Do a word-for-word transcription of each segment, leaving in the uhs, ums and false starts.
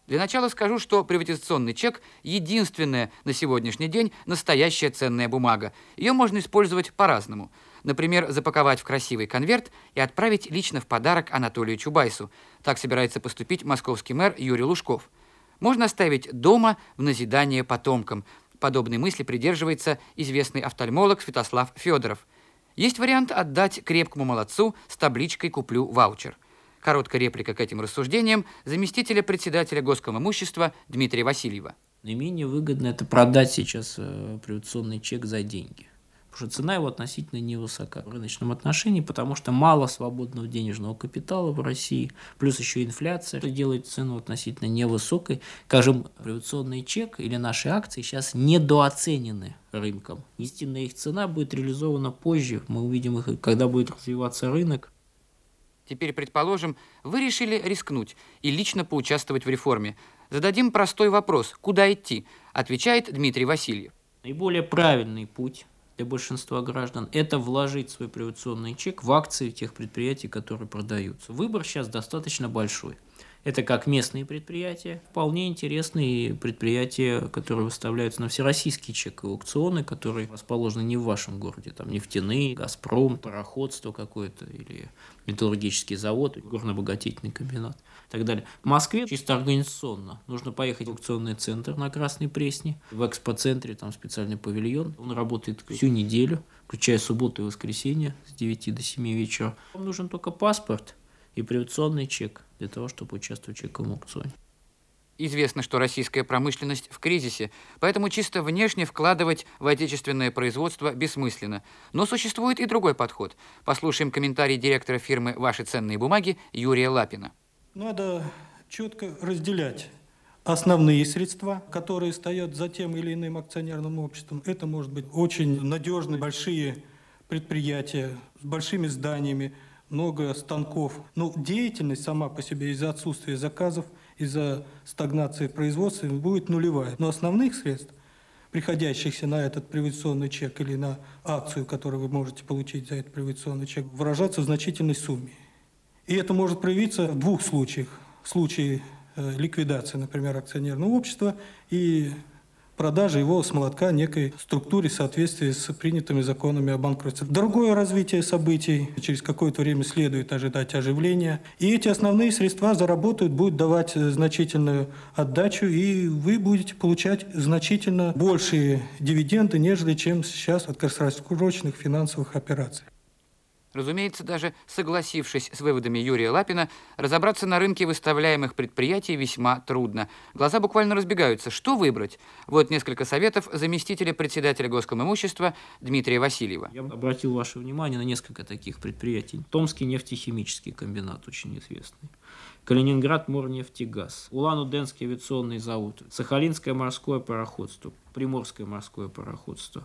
Для начала скажу, что приватизационный чек – единственная на сегодняшний день настоящая ценная бумага. Ее можно использовать по-разному. Например, запаковать в красивый конверт и отправить лично в подарок Анатолию Чубайсу. Так собирается поступить московский мэр Юрий Лужков. Можно оставить дома в назидание потомкам. Подобной мысли придерживается известный офтальмолог Святослав Федоров. Есть вариант отдать крепкому молодцу с табличкой «Куплю ваучер». Короткая реплика к этим рассуждениям заместителя председателя Госкомимущества Дмитрия Васильева. Наименее выгодно это продать сейчас э, приватизационный чек за деньги. Потому что цена его относительно невысока в рыночном отношении, потому что мало свободного денежного капитала в России, плюс еще инфляция, что делает цену относительно невысокой. Скажем, приватизационный чек или наши акции сейчас недооценены рынком. Истинная их цена будет реализована позже, мы увидим их, когда будет развиваться рынок. Теперь, предположим, вы решили рискнуть и лично поучаствовать в реформе. Зададим простой вопрос: куда идти? Отвечает Дмитрий Васильев. Наиболее правильный путь для большинства граждан – это вложить свой приватизационный чек в акции тех предприятий, которые продаются. Выбор сейчас достаточно большой. Это как местные предприятия, вполне интересные предприятия, которые выставляются на всероссийские чековые аукционы, которые расположены не в вашем городе, там нефтяные, Газпром, пароходство какое-то или металлургический завод, горно-обогатительный комбинат и так далее. В Москве чисто организационно нужно поехать в аукционный центр на Красной Пресне, в экспоцентре там специальный павильон, он работает всю неделю, включая субботу и воскресенье с девяти до семи вечера. Вам нужен только паспорт и приватизационный чек для того, чтобы участвовать в чековом аукционе. Известно, что российская промышленность в кризисе, поэтому чисто внешне вкладывать в отечественное производство бессмысленно. Но существует и другой подход. Послушаем комментарий директора фирмы «Ваши ценные бумаги» Юрия Лапина. Надо четко разделять основные средства, которые стоят за тем или иным акционерным обществом. Это может быть очень надежные большие предприятия с большими зданиями, много станков. Но деятельность сама по себе из-за отсутствия заказов, из-за стагнации в производстве будет нулевая. Но основных средств, приходящихся на этот приватизационный чек или на акцию, которую вы можете получить за этот приватизационный чек, выражаться в значительной сумме. И это может проявиться в двух случаях. В случае э, ликвидации, например, акционерного общества и продажи его с молотка некой структуре в соответствии с принятыми законами о банкротстве. Другое развитие событий, через какое-то время следует ожидать оживления. И эти основные средства заработают, будут давать значительную отдачу, и вы будете получать значительно большие дивиденды, нежели чем сейчас от краткосрочных финансовых операций. Разумеется, даже согласившись с выводами Юрия Лапина, разобраться на рынке выставляемых предприятий весьма трудно. Глаза буквально разбегаются. Что выбрать? Вот несколько советов заместителя председателя Госкомимущества Дмитрия Васильева. Я обратил ваше внимание на несколько таких предприятий. Томский нефтехимический комбинат, очень известный. Калининград Морнефтегаз, Улан-Удэнский авиационный завод, Сахалинское морское пароходство, Приморское морское пароходство,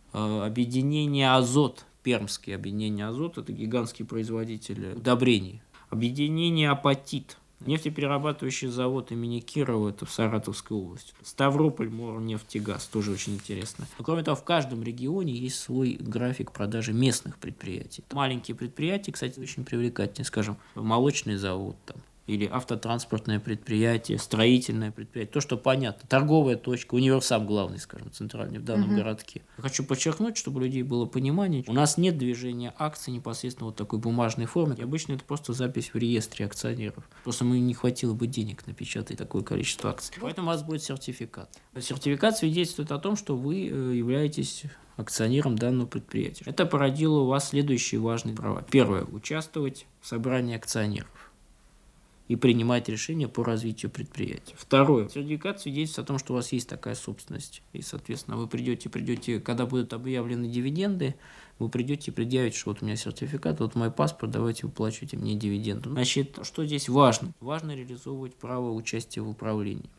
объединение «Азот», Пермское объединение «Азот» – это гигантский производитель удобрений. Объединение «Апатит», нефтеперерабатывающий завод имени Кирова, это в Саратовской области. Ставрополь Морнефтегаз, тоже очень интересно. Но, кроме того, в каждом регионе есть свой график продажи местных предприятий. Маленькие предприятия, кстати, очень привлекательные, скажем, молочный завод там, или автотранспортное предприятие, строительное предприятие, то, что понятно, торговая точка, универсам главный, скажем, центральный в данном uh-huh. городке. Я хочу подчеркнуть, чтобы у людей было понимание, у нас нет движения акций непосредственно вот такой бумажной форме. И обычно это просто запись в реестре акционеров. Просто мы не хватило бы денег напечатать такое количество акций. Поэтому у вас будет сертификат. Сертификат свидетельствует о том, что вы являетесь акционером данного предприятия. Это породило у вас следующие важные права. Первое. Участвовать в собрании акционеров и принимать решения по развитию предприятия. Второе. Сертификат свидетельствует о том, что у вас есть такая собственность. И, соответственно, вы придете, придете, когда будут объявлены дивиденды, вы придете и предъявите, что вот у меня сертификат, вот мой паспорт, давайте выплачивайте мне дивиденды. Значит, что здесь важно? Важно реализовывать право участия в управлении.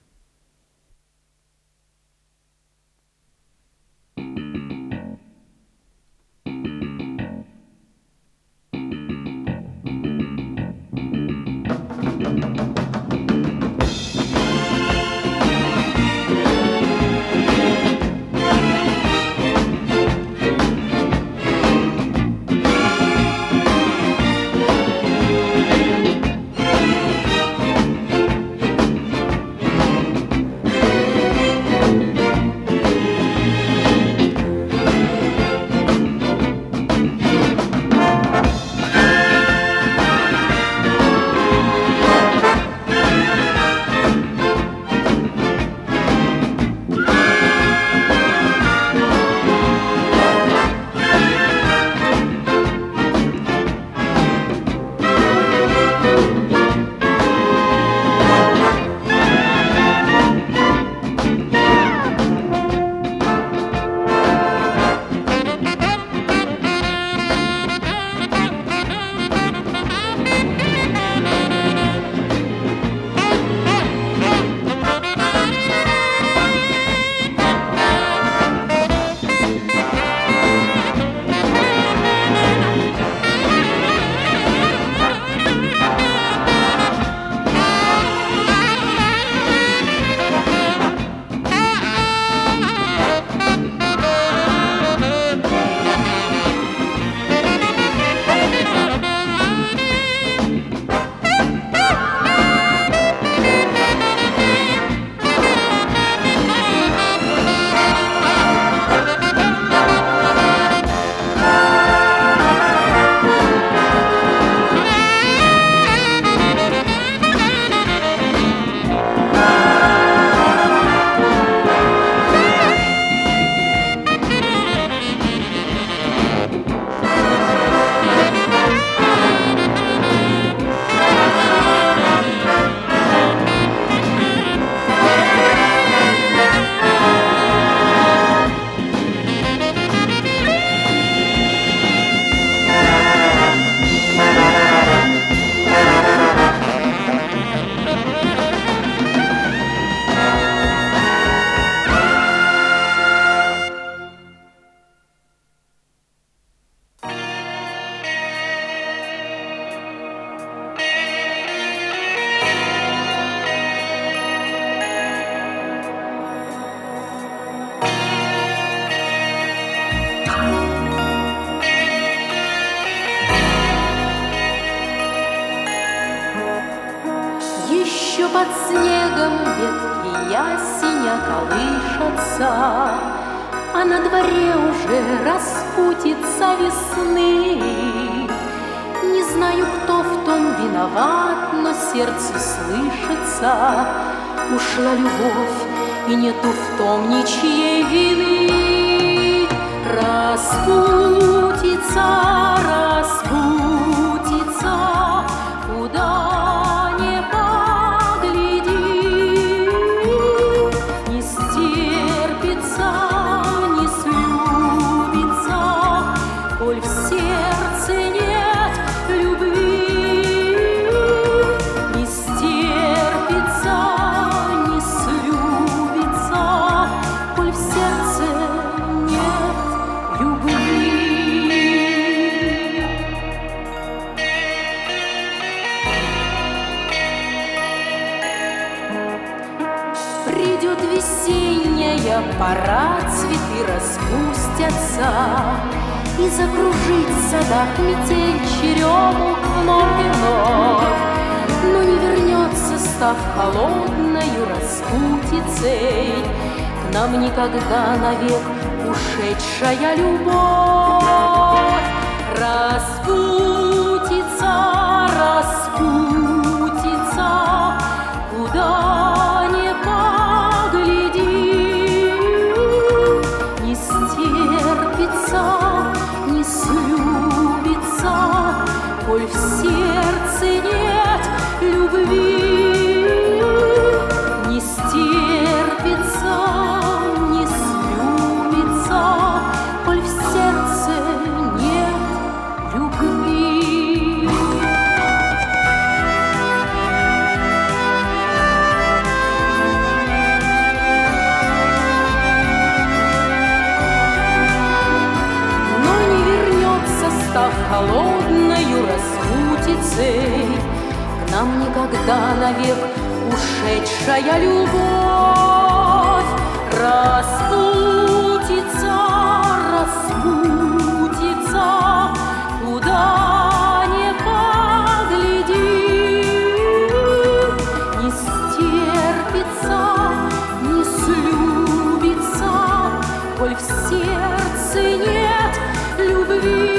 ветки ясеня колышутся, а на дворе уже распутица весны. Не знаю, кто в том виноват, но сердце слышится: ушла любовь, и нету в том ничьей вины. Распутица, распутица, куда не погляди, не стерпится, не слюбится, коль в сердце нет любви. Не стерпится, не слюбится, коль в сердце нет любви. Придет весенняя пора, цветы распустятся, и закружит в садах метель черемух вновь и вновь. Но не вернется, став холодною распутицей, к нам никогда навек ушедшая любовь. Распутица, распутица, куда не погляди, не стерпится, не слюбится, коль в сердце нет любви. Не стерпится, не слюбится, коль в сердце нет любви. Но не вернется, став холодною распутицей, к нам никогда навек ушедшая любовь. Распутица, распутица, куда не погляди, не стерпится, не слюбится, коль в сердце нет любви.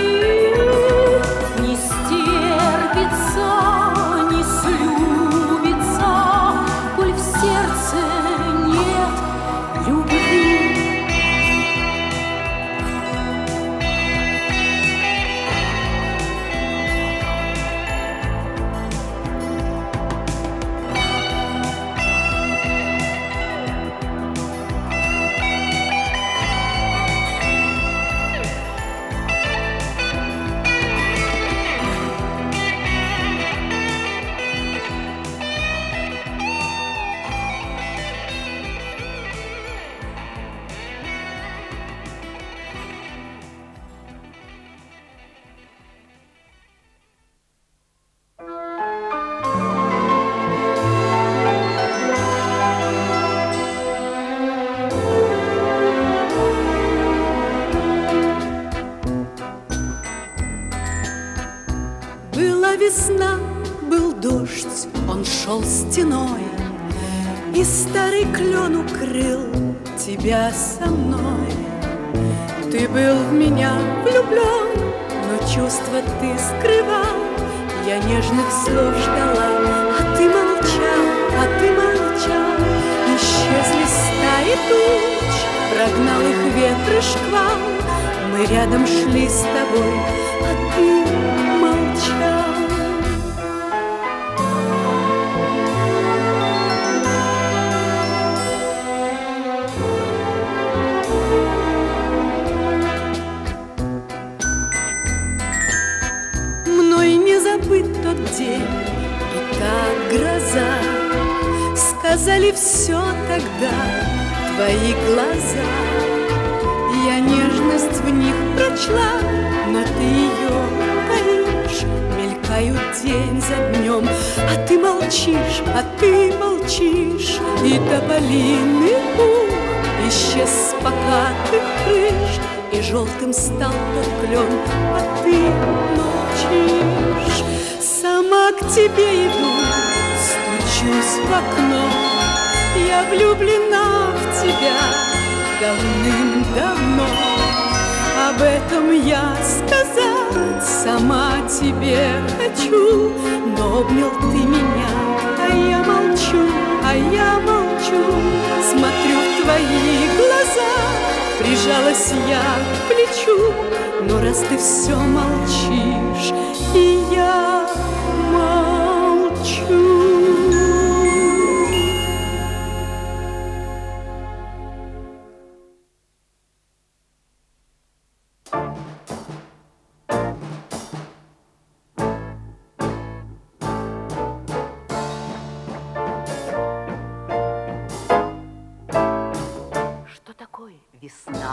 Не стерпится, не слюбится, коль в сердце нет любви. Была весна, был дождь, он шел стеной, и старый клен укрыл тебя со мной. Ты был в меня влюблен, но чувства ты скрывал. Я нежных слов ждала, а ты молчал, а ты молчал. Исчезли стаи туч, прогнал их ветры шквал. Мы рядом шли с тобой, а ты молчал. Мной не забыт тот день и та гроза. Сказали все тогда твои глаза. Я нежность в них прочла, но ты ее таишь. Мелькают день за днем, а ты молчишь, а ты молчишь. И тополиный пух исчез с покатых крыш, и желтым стал тот клен, а ты молчишь. Сама к тебе иду, стучусь в окно, я влюблена в тебя давным-давно. Об этом я сказать сама тебе хочу, но обнял ты меня, а я молчу, а я молчу. Смотрю в твои глаза, прижалась я к плечу, но раз ты все молчишь, и я молчу. Весна,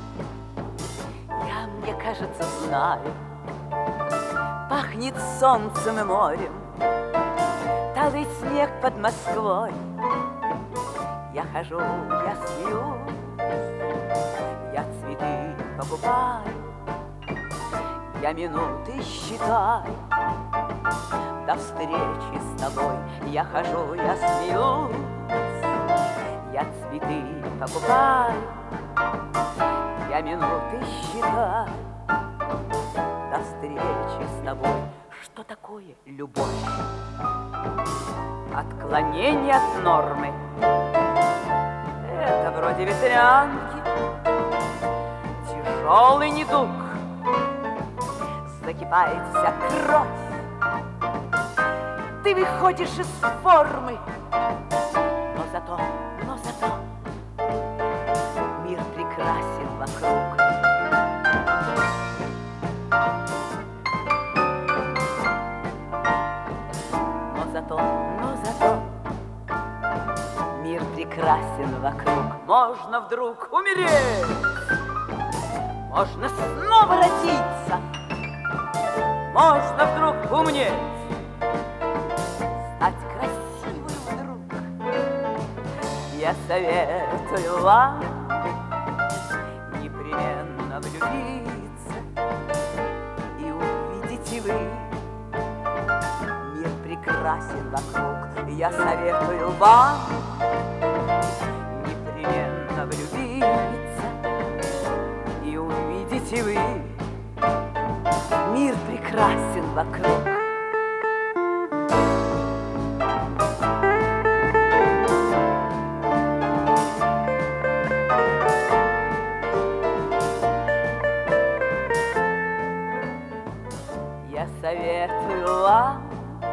я, мне кажется, знаю, пахнет солнцем и морем, талый снег под Москвой. Я хожу, я смеюсь, я цветы покупаю, я минуты считаю. До встречи с тобой я хожу, я смеюсь, я цветы покупаю, я минуты считаю. До встречи с тобой. Что такое любовь? Отклонение от нормы. Это вроде ветрянки, тяжелый недуг. Закипает вся кровь, ты выходишь из формы, но зато, но зато мир прекрасен вокруг. Но зато, но зато мир прекрасен вокруг. Можно вдруг умереть, можно снова родиться, можно вдруг умнеть, стать красивой вдруг. Я советую вам непременно влюбиться, и увидите вы, мир прекрасен вокруг. Я советую вам непременно влюбиться, и увидите вы, мир прекрасен вокруг. Я советую вам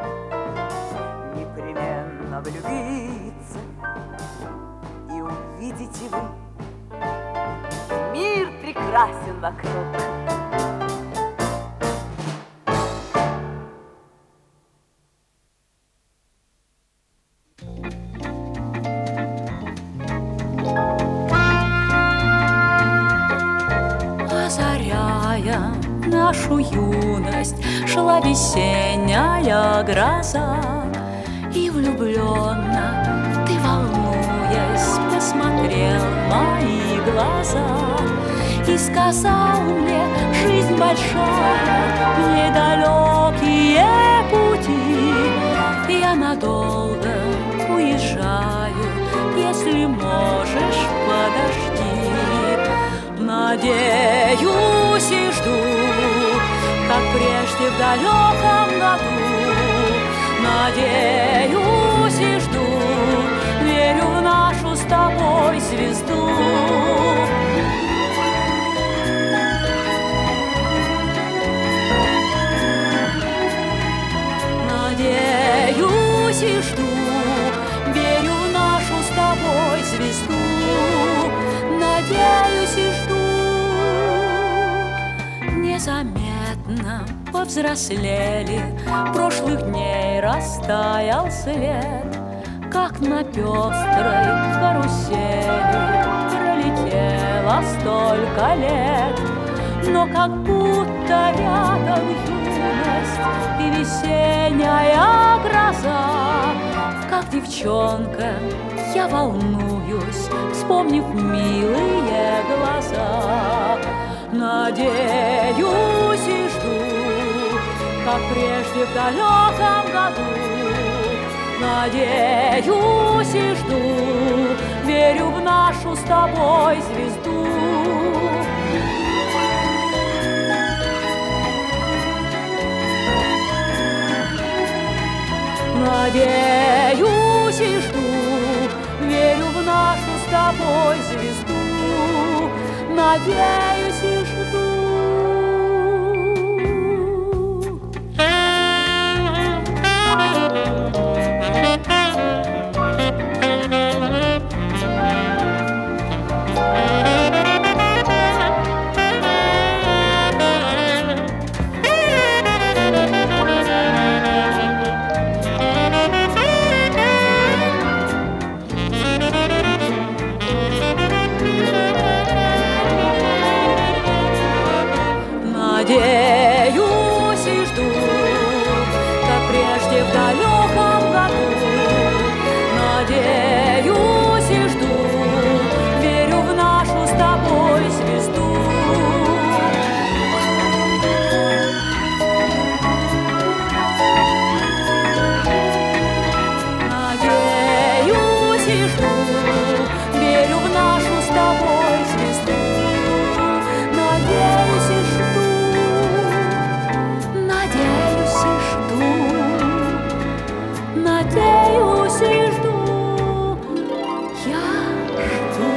непременно влюбиться, и увидите вы, мир прекрасен вокруг. Озаряя нашу юность, шла весенняя гроза, и влюбленно ты, волнуясь, посмотрел в мои глаза и сказал мне: жизнь большая, недалекие пути, я надолго уезжаю, если можешь, подожди. Надеюсь и жду, как прежде в далеком году. Надеюсь и жду, верю в нашу с тобой звезду. Надеюсь и жду, верю в нашу с тобой звезду. Надеюсь и жду. Незаметно повзрослели, прошлых дней растаял след, как на пестрой карусели пролетело столько лет. Но как будто рядом юность и весенняя гроза, как девчонка я волнуюсь, вспомнив милые глаза. Надеюсь и жду, как прежде в далеком году. Надеюсь и жду, верю в нашу с тобой звезду. Надеюсь и жду, верю в нашу с тобой звезду. Надеюсь и жду. Надеюсь и жду, как прежде в далеком году. Надеюсь и жду, верю в нашу с тобой звезду. Надеюсь и жду, верю в нашу с тобой звезду. Надеюсь и жду. Надеюсь и жду, надеюсь и жду, я жду.